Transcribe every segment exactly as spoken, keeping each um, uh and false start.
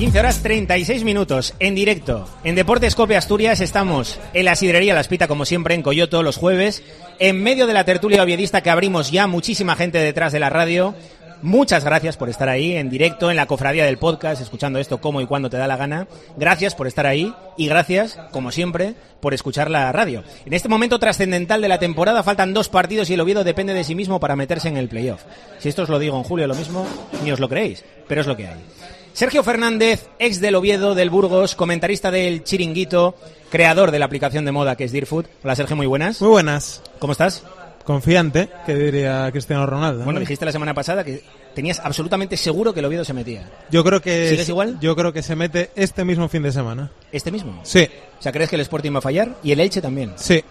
quince horas treinta y seis minutos, en directo, en Deportes Cope Asturias. Estamos en la sidrería La Espita, como siempre, en Coyoto, los jueves, en medio de la tertulia oviedista que abrimos ya, muchísima gente detrás de la radio. Muchas gracias por estar ahí, en directo, en la cofradía del podcast, escuchando esto como y cuando te da la gana. Gracias por estar ahí y gracias, como siempre, por escuchar la radio. En este momento trascendental de la temporada faltan dos partidos y el Oviedo depende de sí mismo para meterse en el playoff. Si esto os lo digo en julio lo mismo, ni os lo creéis, pero es lo que hay. Sergio Fernández, ex del Oviedo, del Burgos, comentarista del Chiringuito, creador de la aplicación de moda que es Deerfood. Hola Sergio, muy buenas. Muy buenas. ¿Cómo estás? Confiante, que diría Cristiano Ronaldo. Bueno, ¿no? Dijiste la semana pasada que tenías absolutamente seguro que el Oviedo se metía. Yo creo que ¿Sigues igual? Yo creo que se mete este mismo fin de semana. ¿Este mismo? Sí. O sea, ¿crees que el Sporting va a fallar? ¿Y el Elche también? Sí.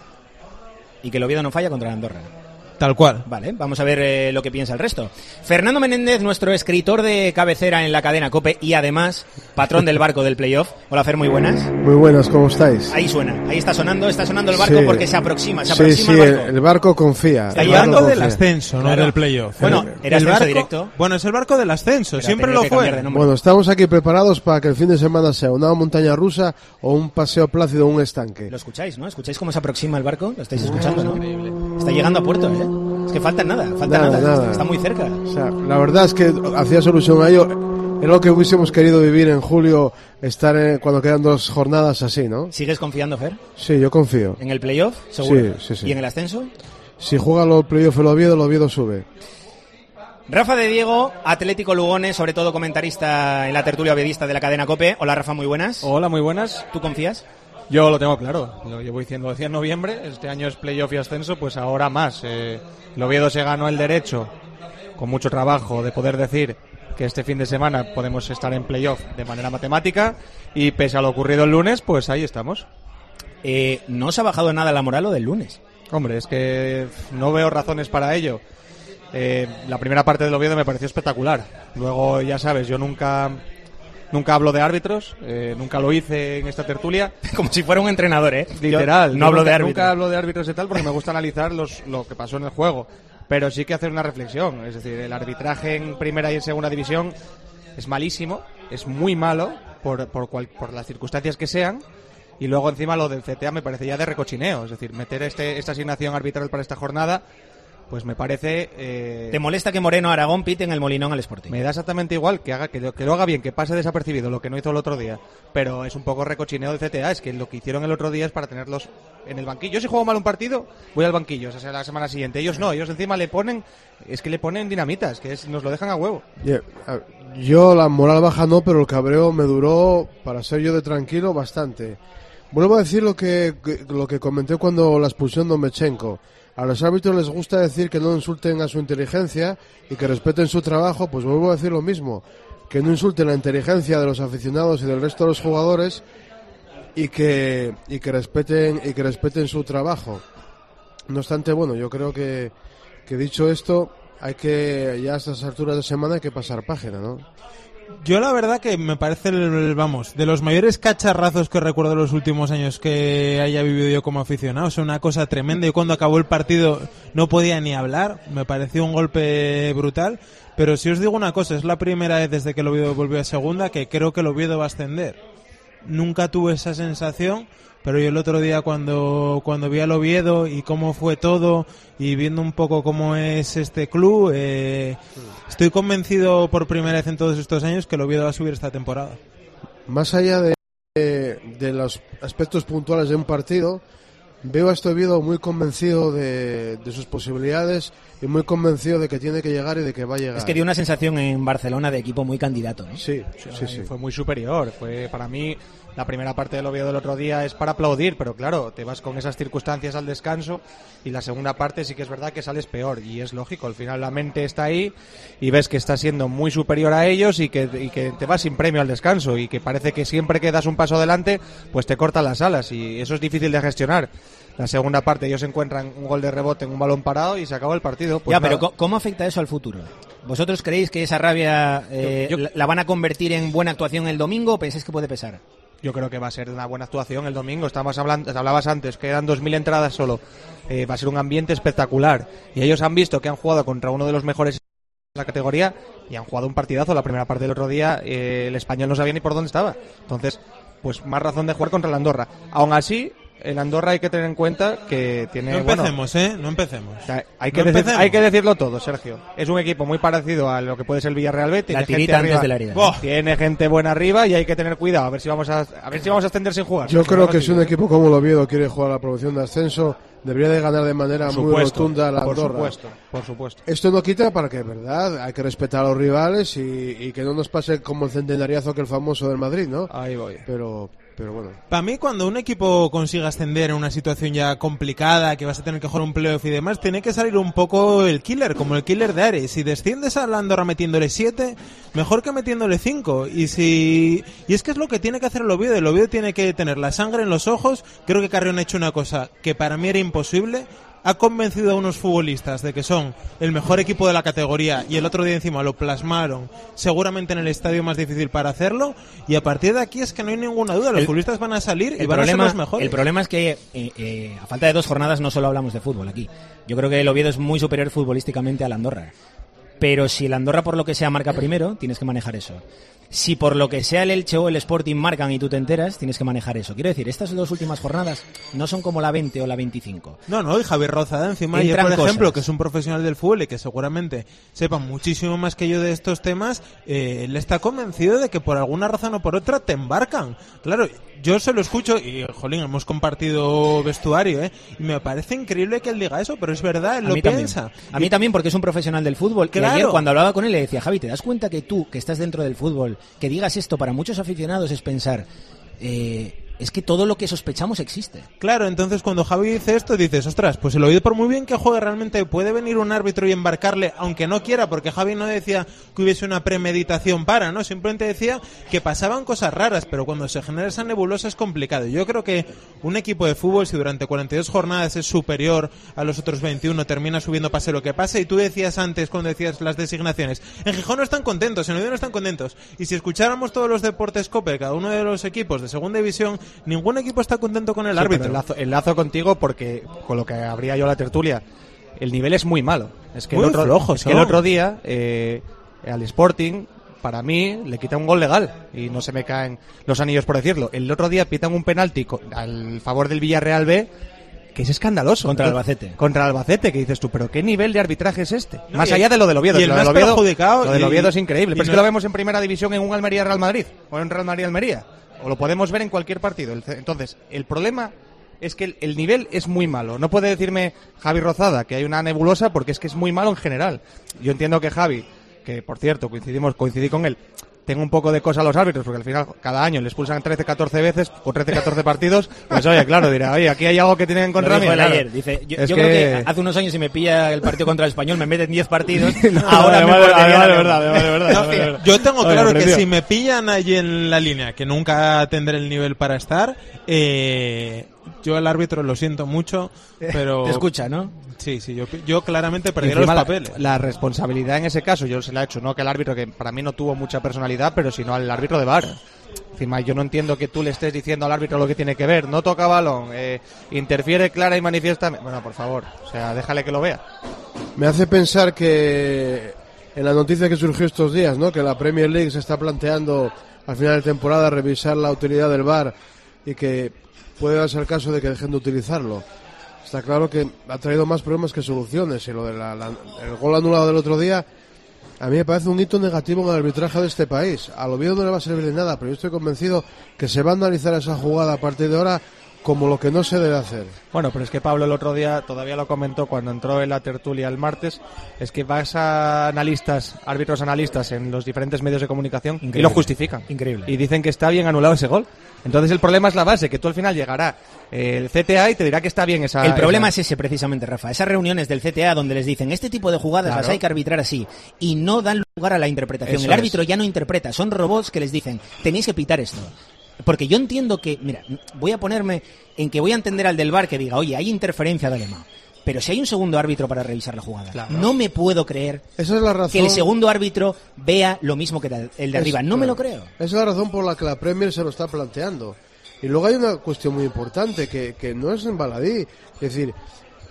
Y que el Oviedo no falla contra la Andorra. Tal cual. Vale, vamos a ver eh, lo que piensa el resto. Fernando Menéndez, nuestro escritor de cabecera en la cadena COPE y además patrón del barco del playoff. Hola Fer, muy buenas. Muy buenas, ¿cómo estáis? Ahí suena, ahí está sonando, está sonando el barco Sí. porque se aproxima, se Sí, aproxima sí, el barco. el barco confía. Está El llegando barco confía. del ascenso, Claro. no del playoff. Bueno, El- era el ascenso barco, directo. Bueno, es el barco del ascenso, Pero siempre tenía lo que cambiar de fue. nombre. Bueno, estamos aquí preparados para que el fin de semana sea una montaña rusa o un paseo plácido o un estanque. Lo escucháis, ¿no? ¿Escucháis cómo se aproxima el barco? Lo estáis escuchando, ¿no? Está llegando a puerto, ¿eh? Es que falta nada, falta Nada, nada. nada. Está muy cerca. O sea, la verdad es que hacía solución a ello. Es lo que hubiésemos querido vivir en julio, estar eh, cuando quedan dos jornadas así, ¿no? ¿Sigues confiando, Fer? Sí, yo confío. ¿En el playoff? Seguro. Sí, sí, sí. ¿Y en el ascenso? Si juega los playoff el Oviedo, el Oviedo sube. Rafa de Diego, Atlético Lugones, sobre todo comentarista en la tertulia oviedista de la cadena COPE. Hola Rafa, muy buenas. Hola, muy buenas. ¿Tú confías? Yo lo tengo claro, lo llevo diciendo decía en noviembre, este año es playoff y ascenso, pues ahora más. Eh, el Oviedo se ganó el derecho, con mucho trabajo, de poder decir que este fin de semana podemos estar en playoff de manera matemática y pese a lo ocurrido el lunes, pues ahí estamos. Eh, ¿No os ha bajado nada la moral lo del lunes? Hombre, es que no veo razones para ello. Eh, la primera parte del Oviedo me pareció espectacular. Luego, ya sabes, yo nunca... Nunca hablo de árbitros, eh, nunca lo hice en esta tertulia. Como si fuera un entrenador, ¿eh? Literal. Yo no hablo nunca, de árbitros. Nunca hablo de árbitros y tal porque me gusta analizar los, lo que pasó en el juego. Pero sí que hacer una reflexión. Es decir, el arbitraje en primera y en segunda división es malísimo, es muy malo por, por, cual, por las circunstancias que sean. Y luego encima lo del C T A me parece ya de recochineo. Es decir, meter este, esta asignación arbitral para esta jornada, pues me parece... Eh, ¿Te molesta que Moreno Aragón pite en el Molinón al Sporting? Me da exactamente igual que haga que lo, que lo haga bien, que pase desapercibido lo que no hizo el otro día. Pero es un poco recochineo del C T A. Es que lo que hicieron el otro día es para tenerlos en el banquillo. Yo si juego mal un partido, voy al banquillo, o sea, la semana siguiente. Ellos no, ellos encima le ponen... Es que le ponen dinamitas, que es, nos lo dejan a huevo. Yeah. Yo la moral baja no, pero el cabreo me duró, para ser yo de tranquilo, bastante. Vuelvo a decir lo que, lo que comenté cuando la expulsión de Mechenko. A los árbitros les gusta decir que no insulten a su inteligencia y que respeten su trabajo, pues vuelvo a decir lo mismo, que no insulten la inteligencia de los aficionados y del resto de los jugadores y que y que respeten y que respeten su trabajo. No obstante, bueno, yo creo que, que dicho esto, hay que ya a estas alturas de semana hay que pasar página, ¿no? Yo la verdad que me parece, el, vamos, de los mayores cacharrazos que recuerdo en los últimos años que haya vivido yo como aficionado. O sea, una cosa tremenda. Y cuando acabó el partido no podía ni hablar. Me pareció un golpe brutal. Pero si os digo una cosa, es la primera vez desde que el Oviedo volvió a segunda que creo que el Oviedo va a ascender. Nunca tuve esa sensación. Pero yo el otro día cuando cuando vi al Oviedo y cómo fue todo y viendo un poco cómo es este club, eh, estoy convencido por primera vez en todos estos años que el Oviedo va a subir esta temporada. Más allá de, de, de los aspectos puntuales de un partido, veo a este Oviedo muy convencido de, de sus posibilidades y muy convencido de que tiene que llegar y de que va a llegar. Es que dio una sensación en Barcelona de equipo muy candidato, ¿no? Sí, sí, sí, sí. Fue muy superior. Fue para mí la primera parte del Oviedo del otro día es para aplaudir, pero claro, te vas con esas circunstancias al descanso y la segunda parte sí que es verdad que sales peor y es lógico. Al final la mente está ahí y ves que está siendo muy superior a ellos y que, y que te vas sin premio al descanso y que parece que siempre que das un paso adelante pues te cortan las alas y eso es difícil de gestionar. La segunda parte ellos encuentran un gol de rebote en un balón parado y se acabó el partido. Pues ya, nada. pero ¿cómo afecta eso al futuro? ¿Vosotros creéis que esa rabia eh, yo, yo, la van a convertir en buena actuación el domingo o pensáis que puede pesar? Yo creo que va a ser una buena actuación el domingo. Estábamos hablando, hablabas antes que eran dos mil entradas solo. Eh, va a ser un ambiente espectacular. Y ellos han visto que han jugado contra uno de los mejores la categoría y han jugado un partidazo. La primera parte del otro día eh, el Español no sabía ni por dónde estaba. Entonces, pues más razón de jugar contra el Andorra. Aún así, el Andorra hay que tener en cuenta que tiene... No empecemos, bueno, ¿eh? No empecemos. O sea, hay, que no decir, hay que decirlo todo, Sergio. Es un equipo muy parecido a lo que puede ser el Villarreal B. La tirita antes de la herida. Oh. Tiene gente buena arriba y hay que tener cuidado. A ver si vamos a, a ver si vamos a ascender sin jugar. Yo Sergio, creo no que si un digo. equipo como el Oviedo quiere jugar a la promoción de ascenso, debería de ganar de manera Por muy supuesto, rotunda a la por Andorra. supuesto, por supuesto. Esto no quita para que, ¿verdad? Hay que respetar a los rivales y, y que no nos pase como el centenariazo que el famoso del Madrid, ¿no? Ahí voy. Pero, pero bueno. Para mí, cuando un equipo consiga ascender en una situación ya complicada, que vas a tener que jugar un playoff y demás, tiene que salir un poco el killer, como el killer de Ares. Si desciendes a la Andorra metiéndole siete, mejor que metiéndole cinco. Y si y es que es lo que tiene que hacer el Oviedo. El Oviedo tiene que tener la sangre en los ojos. Creo que Carrión ha hecho una cosa que para mí era imposible. Ha convencido a unos futbolistas de que son el mejor equipo de la categoría y el otro día encima lo plasmaron seguramente en el estadio más difícil para hacerlo, y a partir de aquí es que no hay ninguna duda, los El- futbolistas van a salir y El van problema, a ser los mejores. el problema es que eh, eh, a falta de dos jornadas no solo hablamos de fútbol aquí. Yo creo que el Oviedo es muy superior futbolísticamente al Andorra. Pero si el Andorra por lo que sea marca primero, tienes que manejar eso. Si por lo que sea el Elche o el Sporting marcan y tú te enteras, tienes que manejar eso. Quiero decir, estas dos últimas jornadas no son como la veinte o la veinticinco. No, no, y Javier Rozada encima, ayer, Entran por ejemplo, cosas. que es un profesional del fútbol y que seguramente sepa muchísimo más que yo de estos temas, eh, él está convencido de que por alguna razón o por otra te embarcan. Claro, yo se lo escucho y, jolín, hemos compartido vestuario, ¿eh? Y me parece increíble que él diga eso, pero es verdad, él A lo mí también. piensa. A mí también, porque es un profesional del fútbol. Claro. Y ayer cuando hablaba con él le decía, Javi, ¿te das cuenta que tú, que estás dentro del fútbol, que digas esto para muchos aficionados es pensar, eh, es que todo lo que sospechamos existe? Claro, entonces cuando Javi dice esto dices, ostras, pues el Oviedo por muy bien que juegue realmente puede venir un árbitro y embarcarle, aunque no quiera, porque Javi no decía que hubiese una premeditación para, ¿no? Simplemente decía que pasaban cosas raras, pero cuando se genera esa nebulosa es complicado. Yo creo que un equipo de fútbol, si durante cuarenta y dos jornadas es superior a los otros veintiuno, termina subiendo pase lo que pase, y tú decías antes cuando decías las designaciones, en Gijón no están contentos, en Oviedo no están contentos, y si escucháramos todos los deportes COPE, cada uno de los equipos de segunda división, ningún equipo está contento con el Sí, árbitro. pero enlazo, enlazo contigo porque con lo que habría yo la tertulia, el nivel es muy malo. Es que Muy el otro, flojos es que el son. otro día eh, al Sporting, para mí, le quita un gol legal y no se me caen los anillos por decirlo. El otro día pitan un penalti co- al favor del Villarreal B que es escandaloso. Contra el Entonces, Albacete. Contra el Albacete, que dices tú, pero ¿qué nivel de arbitraje es este? No, Más y- allá de lo del Oviedo. y que el lo más del Oviedo, perjudicado lo del y- Oviedo es increíble. y Pero es no- que lo vemos en primera división en un Almería Real Madrid o en Real Madrid Almería. O lo podemos ver en cualquier partido. El- Entonces, el problema es que el, el nivel es muy malo. No puede decirme Javi Rozada que hay una nebulosa porque es que es muy malo en general. Yo entiendo que Javi, que por cierto coincidimos, coincidí con él, tengo un poco de cosa a los árbitros, porque al final cada año le expulsan trece, catorce veces o trece, catorce partidos, pues oye, claro, dirá, oye, aquí hay algo que tienen en contra Lo mí. dijo él claro. ayer. Dice, yo, Es yo que- creo que hace unos años si me pilla el partido contra el Español me meten diez partidos. No, ahora de me verdad, mordería de la verdad, lengua. de verdad, de verdad, No, de verdad. yo tengo Oye, claro pero que tío. si me pillan allí en la línea, que nunca tendré el nivel para estar, eh, yo al árbitro lo siento mucho, pero... Te escucha, ¿no? Sí, sí, yo, yo claramente Y perdí los encima la- papeles. La, responsabilidad en ese caso yo se la he hecho, no que al árbitro, que para mí no tuvo mucha personalidad, pero sino al árbitro de V A R. Encima, yo no entiendo que tú le estés diciendo al árbitro lo que tiene que ver. No toca balón, eh, interfiere clara y manifiestamente. Bueno, por favor, o sea, déjale que lo vea. Me hace pensar que en la noticia que surgió estos días, ¿no? Que la Premier League se está planteando al final de temporada revisar la utilidad del V A R y que puede darse el caso de que dejen de utilizarlo. Está claro que ha traído más problemas que soluciones, y lo del gol anulado del otro día a mí me parece un hito negativo en el arbitraje de este país. Al Oviedo no le va a servir de nada, pero yo estoy convencido que se va a analizar esa jugada a partir de ahora como lo que no se debe hacer. Bueno, pero es que Pablo el otro día todavía lo comentó cuando entró en la tertulia el martes, es que vas a analistas, árbitros analistas en los diferentes medios de comunicación Increíble. y lo justifican. Increíble. Y dicen que está bien anulado ese gol. Entonces el problema es la base, que tú al final llegará eh, el C T A y te dirá que está bien esa... El problema esa- es ese precisamente, Rafa. Esas reuniones del C T A donde les dicen este tipo de jugadas Claro. las hay que arbitrar así y no dan lugar a la interpretación. Eso El árbitro es. ya no interpreta, son robots que les dicen tenéis que pitar esto. Porque yo entiendo que, mira, voy a ponerme en que voy a entender al del V A R que diga, oye, hay interferencia de Alemán. Pero si hay un segundo árbitro para revisar la jugada, Claro. no me puedo creer Esa es la razón. que el segundo árbitro vea lo mismo que el de Es- arriba. No me claro. lo creo. Esa es la razón por la que la Premier se lo está planteando. Y luego hay una cuestión muy importante que, que no es en baladí. Es decir,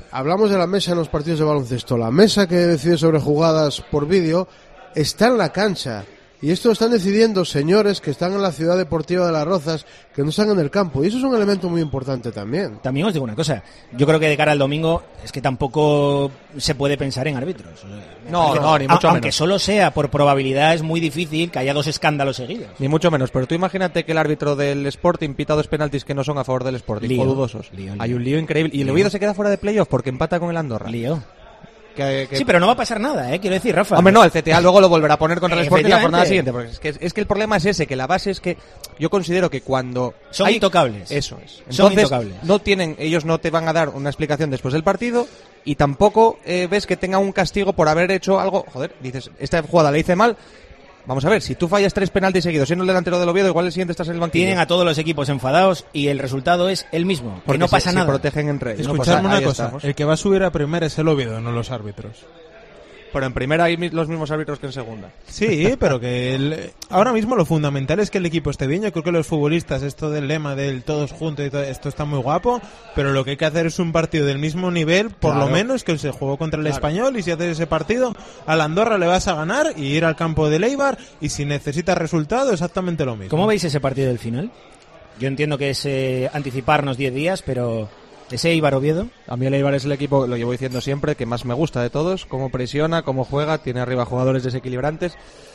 hablamos de la mesa en los partidos de baloncesto. La mesa que decide sobre jugadas por vídeo está en la cancha. Y esto lo están decidiendo señores que están en la ciudad deportiva de Las Rozas, que no están en el campo. Y eso es un elemento muy importante también. También os digo una cosa. Yo creo que de cara al domingo es que tampoco se puede pensar en árbitros. No, Porque, no, ni mucho aunque menos. solo sea por probabilidad, es muy difícil que haya dos escándalos seguidos. Ni mucho menos, pero tú imagínate que el árbitro del Sporting pita dos penaltis que no son a favor del Sporting, Lío. o dudosos. Lío, lío. Hay un lío increíble. Y el Lío. Oviedo se queda fuera de playoff porque empata con el Andorra. Lío. Que, que... Sí, pero no va a pasar nada, ¿eh? Quiero decir, Rafa. Hombre, no, el C T A luego lo volverá a poner contra el Sporting la jornada Efectivamente. siguiente. Porque es que, es que el problema es ese, que la base es que yo considero que cuando... Son hay... intocables. Eso es. Son Entonces, intocables. no tienen, ellos no te van a dar una explicación después del partido y tampoco eh, ves que tenga un castigo por haber hecho algo... Joder, dices, esta jugada la hice mal... Vamos a ver, si tú fallas tres penaltis seguidos siendo el delantero del Oviedo, igual el siguiente estás en el banquillo. Tienen a todos los equipos enfadados y el resultado es el mismo. Porque Que no pasa se, nada. se protegen entre ellos. Escuchadme No, pues, una ahí cosa, estamos. el que va a subir a primera es el Oviedo, no los árbitros. Pero en primera hay mi- los mismos árbitros que en segunda. Sí, pero que el- ahora mismo lo fundamental es que el equipo esté bien. Yo creo que los futbolistas, esto del lema del todos juntos y todo esto está muy guapo, pero lo que hay que hacer es un partido del mismo nivel, por Claro. lo menos que se jugó contra el Claro. Español, y si haces ese partido, a la Andorra le vas a ganar y ir al campo de Eibar, y si necesitas resultado, exactamente lo mismo. ¿Cómo veis ese partido del final? Yo entiendo que es eh, anticiparnos diez días, pero ese Eibar Oviedo. A mí el Eibar es el equipo, lo llevo diciendo siempre, que más me gusta de todos, cómo presiona, cómo juega, tiene arriba jugadores desequilibrantes,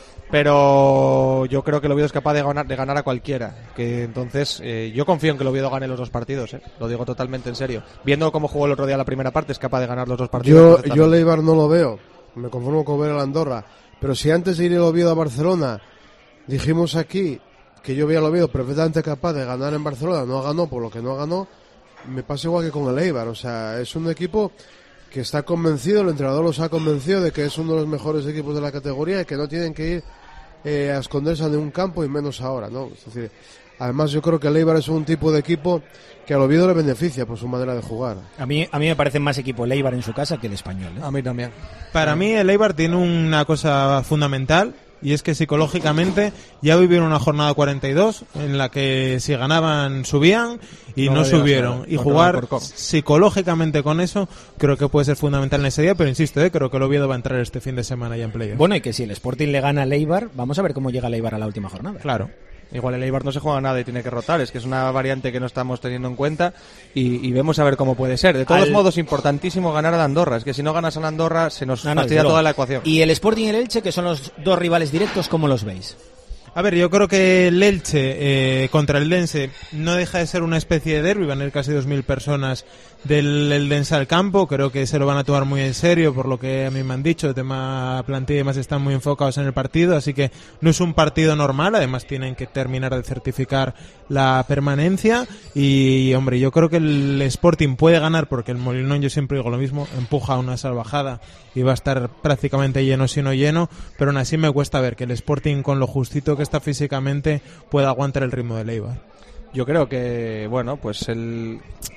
pero yo creo que el Oviedo es capaz de ganar, de ganar a cualquiera, que entonces eh, yo confío en que el Oviedo gane los dos partidos, eh, lo digo totalmente en serio. Viendo cómo jugó el otro día la primera parte, es capaz de ganar los dos partidos. Yo, perfectamente. yo el Eibar no lo veo. Me conformo con ver el Andorra. Pero si antes de ir el Oviedo a Barcelona dijimos aquí que yo veía al Oviedo perfectamente capaz de ganar en Barcelona, no ganó por lo que no ganó, me pasa igual que con el Eibar. O sea, es un equipo que está convencido, el entrenador los ha convencido de que es uno de los mejores equipos de la categoría y que no tienen que ir eh, a esconderse en un campo, y menos ahora, ¿no? Es decir, además yo creo que el Eibar es un tipo de equipo que al Oviedo le beneficia por su manera de jugar. A mí, a mí me parece más equipo el Eibar en su casa que el Español, ¿eh? A mí también. Para mí el Eibar tiene una cosa fundamental, y es que psicológicamente ya vivieron una jornada cuarenta y dos en la que si ganaban subían y No no, lo digas, subieron. claro. Y No, jugar por cómo. psicológicamente con eso creo que puede ser fundamental en ese día, pero insisto, ¿eh? creo que el Oviedo va a entrar este fin de semana ya en playoff. Bueno, y que si el Sporting le gana al Eibar, vamos a ver cómo llega el Eibar a la última jornada. Claro. Igual el Eibar no se juega nada y tiene que rotar, es que es una variante que no estamos teniendo en cuenta y, y vemos a ver cómo puede ser. De todos Al- modos, importantísimo ganar a Andorra, es que si no ganas a Andorra se nos No, no, fastidia desde toda luego. la ecuación. Y el Sporting y el Elche, que son los dos rivales directos, ¿cómo los veis? A ver, yo creo que el Elche eh, contra el Dense no deja de ser una especie de derbi. Van a ir casi dos mil personas del el Dense al campo. Creo que se lo van a tomar muy en serio, por lo que a mí me han dicho. El tema plantilla y demás están muy enfocados en el partido, así que no es un partido normal. Además tienen que terminar de certificar la permanencia. Y, hombre, yo creo que el Sporting puede ganar, porque el Molinón, yo siempre digo lo mismo, empuja una salvajada y va a estar prácticamente lleno si no lleno, pero aún así me cuesta ver que el Sporting, con lo justito que está físicamente, pueda aguantar el ritmo del Eibar. Yo creo que, bueno, pues el...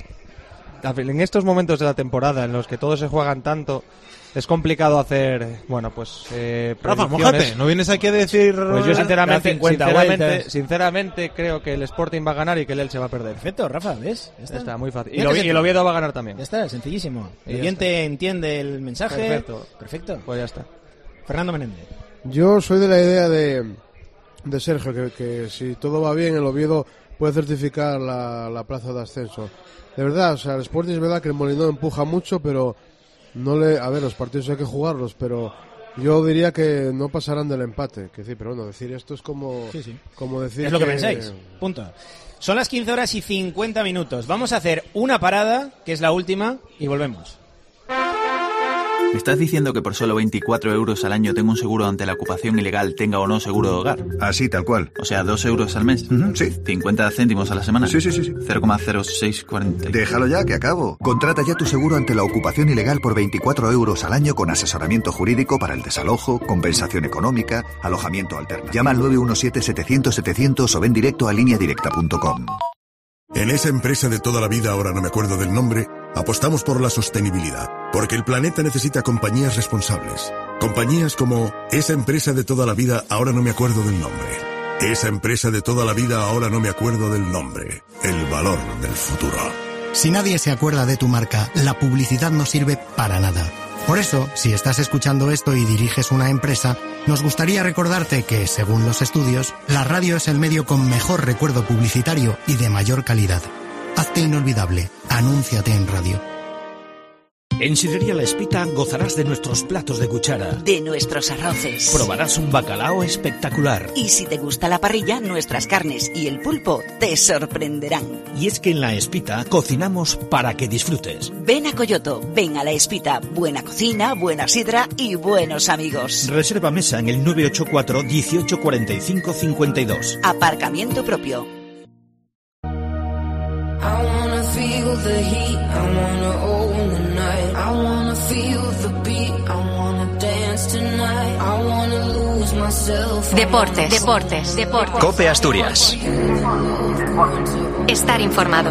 en estos momentos de la temporada en los que todos se juegan tanto, es complicado hacer, bueno, pues eh, Rafa, predicciones. mójate, no vienes aquí a decir... Pues yo sinceramente, Da cincuenta sinceramente, vueltas. sinceramente creo que el Sporting va a ganar y que el Elche va a perder. Perfecto, Rafa, ¿ves? Ya Ya está, muy fácil. Y Mira el, que Ovie- se- y el Oviedo va a ganar también. Ya está, sencillísimo. Y El ya oyente entiende el mensaje. Perfecto. Perfecto. Pues ya está. Fernando Menéndez. Yo soy de la idea de, de Sergio, que, que si todo va bien, el Oviedo puede certificar la, la plaza de ascenso. De verdad, o sea, el Sporting es verdad que el Molinón empuja mucho, pero no le... A ver, los partidos hay que jugarlos, pero yo diría que no pasarán del empate. Que decir, pero bueno, decir esto es como, Sí, sí. como decir Es lo que pensáis. Punto. Son las quince horas y cincuenta minutos. Vamos a hacer una parada, que es la última, y volvemos. ¿Me estás diciendo que por solo veinticuatro euros al año tengo un seguro ante la ocupación ilegal, tenga o no seguro de hogar? Así, tal cual. O sea, dos euros al mes. Ujú, sí. cincuenta céntimos a la semana. Sí, sí, sí, sí. cero coma cero seis cuarenta. Déjalo ya, que acabo. Contrata ya tu seguro ante la ocupación ilegal por veinticuatro euros al año con asesoramiento jurídico para el desalojo, compensación económica, alojamiento alternativo. Llama al nueve uno siete setecientos setecientos o ven directo a línea directa punto com. En esa empresa de toda la vida, ahora no me acuerdo del nombre, apostamos por la sostenibilidad, porque el planeta necesita compañías responsables. Compañías como esa empresa de toda la vida, ahora no me acuerdo del nombre. Esa empresa de toda la vida, ahora no me acuerdo del nombre. El valor del futuro. Si nadie se acuerda de tu marca, la publicidad no sirve para nada. Por eso, si estás escuchando esto y diriges una empresa, nos gustaría recordarte que, según los estudios, la radio es el medio con mejor recuerdo publicitario y de mayor calidad. Hazte inolvidable. Anúnciate en radio. En Sidrería La Espita gozarás de nuestros platos de cuchara, de nuestros arroces. Probarás un bacalao espectacular. Y si te gusta la parrilla, nuestras carnes y el pulpo te sorprenderán. Y es que en La Espita cocinamos para que disfrutes. Ven a Coyoto, ven a La Espita. Buena cocina, buena sidra y buenos amigos. Reserva mesa en el nueve ocho cuatro, dieciocho cuarenta y cinco, cincuenta y dos. Aparcamiento propio. I wanna feel the heat, I wanna own the night. I wanna feel the beat, I wanna dance tonight. I wanna lose myself. Deportes, deportes, deportes. COPE Asturias. Estar informado.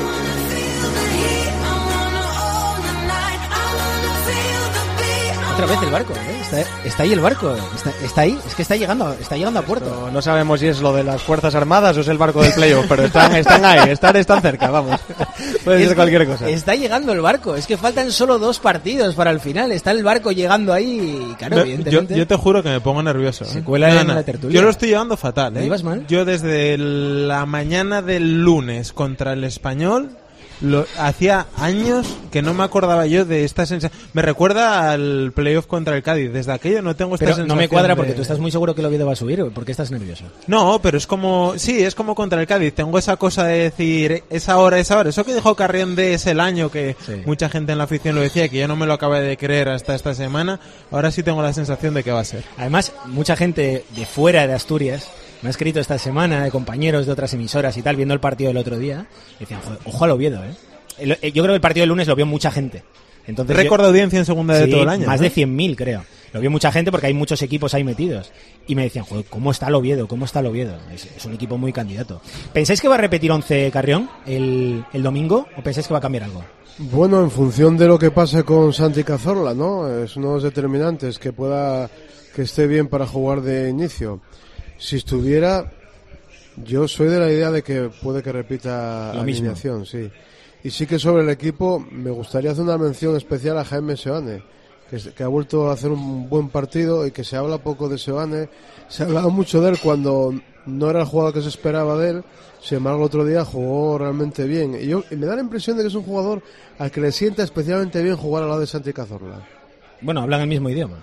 Otra vez el barco, ¿eh? está, está ahí el barco, está, está ahí, es que está llegando, está llegando a puerto. No, no sabemos si es lo de las Fuerzas Armadas o es el barco del playoff, pero están, están ahí, están, están cerca, vamos. Puede es ser cualquier cosa. Está llegando el barco, es que faltan solo dos partidos para el final, está el barco llegando ahí, y claro, no, evidentemente. Yo, yo te juro que me pongo nervioso. Se ¿eh? cuela no, en no. la tertulia. Yo lo estoy llevando fatal, ¿eh? ¿Ibas mal? Yo desde la mañana del lunes contra el Español, lo, hacía años que no me acordaba yo de esta sensación. Me recuerda al playoff contra el Cádiz. Desde aquello no tengo esta pero sensación. No me cuadra de... porque tú estás muy seguro que el Oviedo va a subir. ¿Por qué estás nervioso? No, pero es como... Sí, es como contra el Cádiz. Tengo esa cosa de decir, esa hora, esa hora. Eso que dijo Carrión de es el año, que sí. Mucha gente en la afición lo decía, que yo no me lo acabé de creer hasta esta semana. Ahora sí tengo la sensación de que va a ser. Además, mucha gente de fuera de Asturias me ha escrito esta semana, de compañeros de otras emisoras y tal, viendo el partido del otro día, y decían, joder, ojo al Oviedo, ¿eh? El, yo creo que el partido del lunes lo vio mucha gente. Entonces récord yo, de audiencia en segunda de sí, todo el año. Más ¿no? de cien mil, creo. Lo vio mucha gente porque hay muchos equipos ahí metidos. Y me decían, joder, ¿cómo está el Oviedo? ¿Cómo está el Oviedo? Es, es un equipo muy candidato. ¿Pensáis que va a repetir once Carrión el, el domingo o pensáis que va a cambiar algo? Bueno, en función de lo que pase con Santi Cazorla, ¿no? Es uno de los determinantes, que pueda, que esté bien para jugar de inicio. Si estuviera, yo soy de la idea de que puede que repita lo mismo. alineación, sí. Y sí que sobre el equipo me gustaría hacer una mención especial a Jaime Seoane, que, que ha vuelto a hacer un buen partido y que se habla poco de Seoane. Se ha hablado mucho de él cuando no era el jugador que se esperaba de él. Sin embargo, el otro día jugó realmente bien. Y, yo, y me da la impresión de que es un jugador al que le sienta especialmente bien jugar al lado de Santi Cazorla. Bueno, hablan el mismo idioma.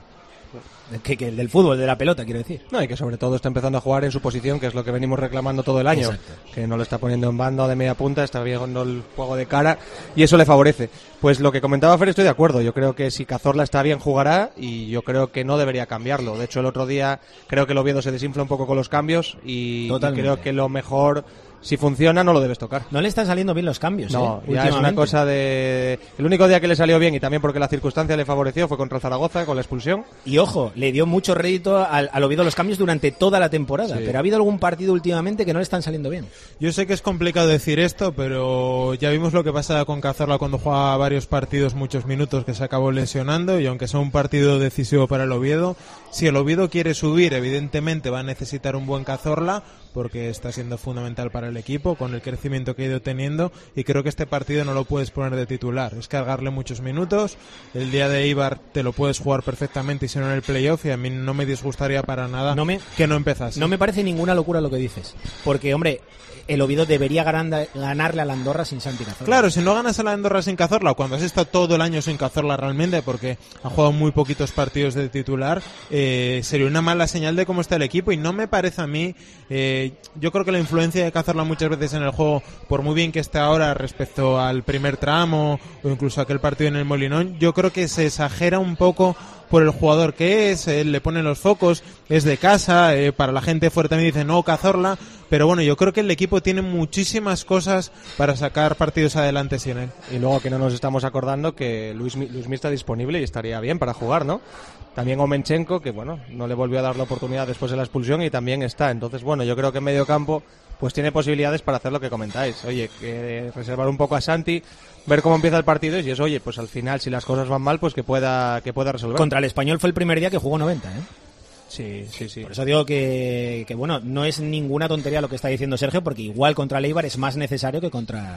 Que, que el del fútbol, de la pelota, quiero decir. No, y que sobre todo está empezando a jugar en su posición, que es lo que venimos reclamando todo el año. Exacto. Que no lo está poniendo en banda o de media punta, está viendo el juego de cara y eso le favorece. Pues lo que comentaba Fer, estoy de acuerdo. Yo creo que si Cazorla está bien, jugará, y yo creo que no debería cambiarlo. De hecho, el otro día creo que el Oviedo se desinfla un poco con los cambios y, y creo que lo mejor... Si funciona, no lo debes tocar. No le están saliendo bien los cambios, No, ¿eh? ya es una cosa de... El único día que le salió bien, y también porque la circunstancia le favoreció, fue contra el Zaragoza, con la expulsión. Y ojo, le dio mucho rédito al, al Oviedo los cambios durante toda la temporada. Sí. Pero ha habido algún partido últimamente que no le están saliendo bien. Yo sé que es complicado decir esto, pero ya vimos lo que pasaba con Cazorla cuando jugaba varios partidos, muchos minutos, que se acabó lesionando, y aunque sea un partido decisivo para el Oviedo, si el Oviedo quiere subir, evidentemente va a necesitar un buen Cazorla, porque está siendo fundamental para el equipo, con el crecimiento que ha ido teniendo, y creo que este partido no lo puedes poner de titular, es cargarle muchos minutos. El día de Eibar te lo puedes jugar perfectamente, y si no en el playoff, y a mí no me disgustaría para nada no me, que no empezase. No me parece ninguna locura lo que dices, porque hombre, el Oviedo debería ganar, ganarle a la Andorra sin Santi Cazorla. Claro, si no ganas a la Andorra sin Cazorla, o cuando has estado todo el año sin Cazorla realmente, porque ha jugado muy poquitos partidos de titular, eh, sería una mala señal de cómo está el equipo, y no me parece a mí, eh, yo creo que la influencia de Cazorla muchas veces en el juego, por muy bien que esté ahora respecto al primer tramo, o incluso aquel partido en el Molinón, yo creo que se exagera un poco por el jugador que es, él le pone los focos, es de casa, eh, para la gente fuera también dice no Cazorla, pero bueno, yo creo que el equipo tiene muchísimas cosas para sacar partidos adelante sin él. Y luego que no nos estamos acordando que Luis, Luis está disponible y estaría bien para jugar, ¿no? También Omenchenko, que bueno, no le volvió a dar la oportunidad después de la expulsión, y también está. Entonces, bueno, yo creo que en medio campo pues tiene posibilidades para hacer lo que comentáis. Oye, que reservar un poco a Santi, ver cómo empieza el partido, y es, oye, pues al final, si las cosas van mal, pues que pueda que pueda resolver. Contra el Español fue el primer día que jugó noventa, ¿eh? Sí, sí, sí. Por eso digo que, que, bueno, no es ninguna tontería lo que está diciendo Sergio, porque igual contra el Eibar es más necesario que contra,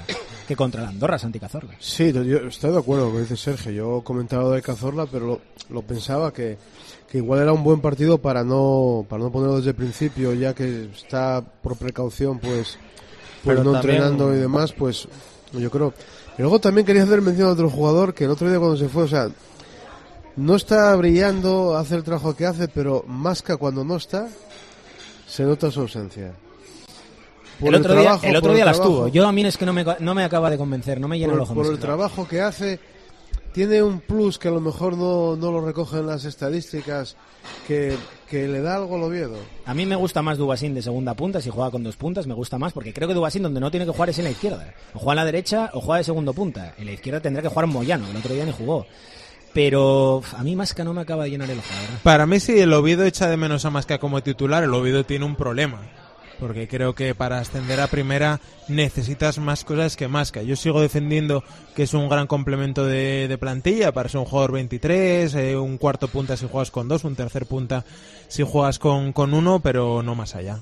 que contra la Andorra, Santi Cazorla. Sí, yo estoy de acuerdo con lo que dice Sergio. Yo he comentado de Cazorla, pero lo, lo pensaba que, que igual era un buen partido para no para no ponerlo desde el principio, ya que está por precaución, pues, pues no también... entrenando y demás, pues yo creo. Y luego también quería hacer mención a otro jugador que el otro día cuando se fue, o sea, no está brillando, hace el trabajo que hace, pero Masca cuando no está, se nota su ausencia. El otro, el, trabajo, día, el otro día el las tuvo. Yo a mí es que no me, no me acaba de convencer, no me llena el ojo. Por el trabajo que hace, tiene un plus que a lo mejor no, no lo recogen las estadísticas, que, que le da algo al Oviedo. A mí me gusta más Dubasín de segunda punta, si juega con dos puntas me gusta más, porque creo que Dubasín donde no tiene que jugar es en la izquierda. O juega en la derecha o juega de segundo punta. En la izquierda tendrá que jugar Moyano, el otro día ni jugó. Pero a mí Masca no me acaba de llenar el ojo, ¿verdad? Para mí, si el Oviedo echa de menos a Masca como titular, el Oviedo tiene un problema. Porque creo que para ascender a primera necesitas más cosas que Masca. Yo sigo defendiendo que es un gran complemento de, de plantilla para ser un jugador veintitrés, eh, un cuarto punta si juegas con dos, un tercer punta si juegas con, con uno, pero no más allá.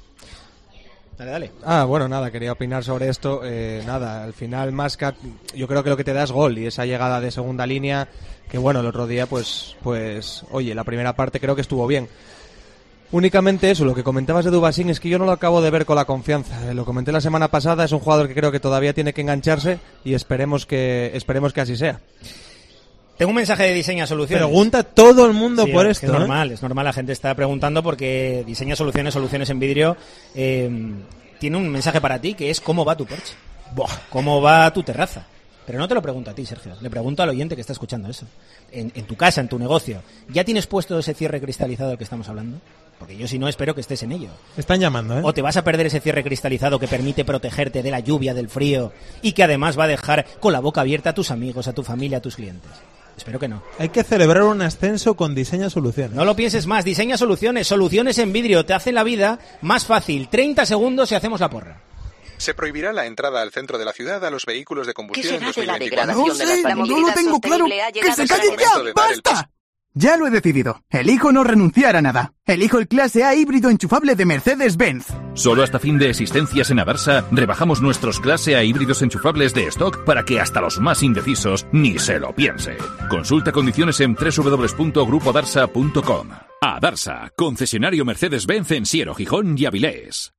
Dale, dale. Ah, bueno, nada, quería opinar sobre esto. Eh, nada, al final Masca, yo creo que lo que te da es gol y esa llegada de segunda línea, que bueno, el otro día, pues, pues, oye, la primera parte creo que estuvo bien. Únicamente eso, lo que comentabas de Dubasín es que yo no lo acabo de ver con la confianza. Eh, lo comenté la semana pasada, es un jugador que creo que todavía tiene que engancharse y esperemos que esperemos que así sea. Tengo un mensaje de Diseña Soluciones. Pregunta todo el mundo sí, por es esto. Es normal, ¿eh? es normal, la gente está preguntando porque Diseña Soluciones, Soluciones en Vidrio, eh, tiene un mensaje para ti que es ¿cómo va tu porche? Buah, ¿cómo va tu terraza? Pero no te lo pregunto a ti, Sergio, le pregunto al oyente que está escuchando eso. En, en tu casa, en tu negocio, ¿ya tienes puesto ese cierre cristalizado del que estamos hablando? Porque yo si no espero que estés en ello. Están llamando, ¿eh? O te vas a perder ese cierre cristalizado que permite protegerte de la lluvia, del frío y que además va a dejar con la boca abierta a tus amigos, a tu familia, a tus clientes. Espero que no. Hay que celebrar un ascenso con Diseña Soluciones. No lo pienses más, Diseña Soluciones, soluciones en vidrio, te hacen la vida más fácil. treinta segundos y hacemos la porra. Se prohibirá la entrada al centro de la ciudad a los vehículos de combustión en dos mil veinticuatro. No sé, no lo tengo claro. ¡Que se calle ya! ¡Basta! Ya lo he decidido. Elijo no renunciar a nada. Elijo el clase A híbrido enchufable de Mercedes-Benz. Solo hasta fin de existencias en Adarsa rebajamos nuestros clase A híbridos enchufables de stock para que hasta los más indecisos ni se lo piensen. Consulta condiciones en doble u doble u doble u punto grupo adarsa punto com. Adarsa, concesionario Mercedes-Benz en Siero, Gijón y Avilés.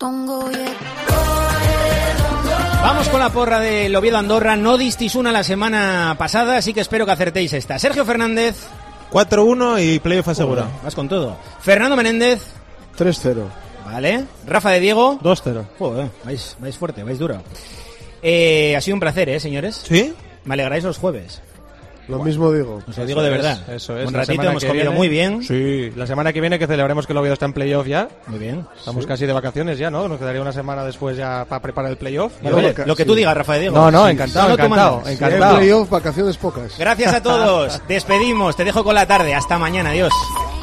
Vamos con la porra del Oviedo Andorra. No disteis una la semana pasada, así que espero que acertéis esta. Sergio Fernández. cuatro uno y playoff asegurado. Joder, vas con todo. Fernando Menéndez. tres cero. Vale. Rafa de Diego. dos cero. Joder, vais, vais fuerte, vais duro. Eh, ha sido un placer, ¿eh, señores? ¿Sí? Me alegráis los jueves. Lo mismo digo. Os lo digo de verdad. Eso es. Un ratito hemos comido viene, muy bien. Sí, la semana que viene que celebremos que el Oviedo está en playoff ya. Muy bien. Estamos sí. casi de vacaciones ya, ¿no? Nos quedaría una semana después ya para preparar el playoff. Vale, vale. Lo que tú digas, Rafa de Diego. No, no, encantado, sí. encantado. encantado. El playoff, vacaciones pocas. Gracias a todos. Despedimos. Te dejo con la tarde. Hasta mañana. Adiós.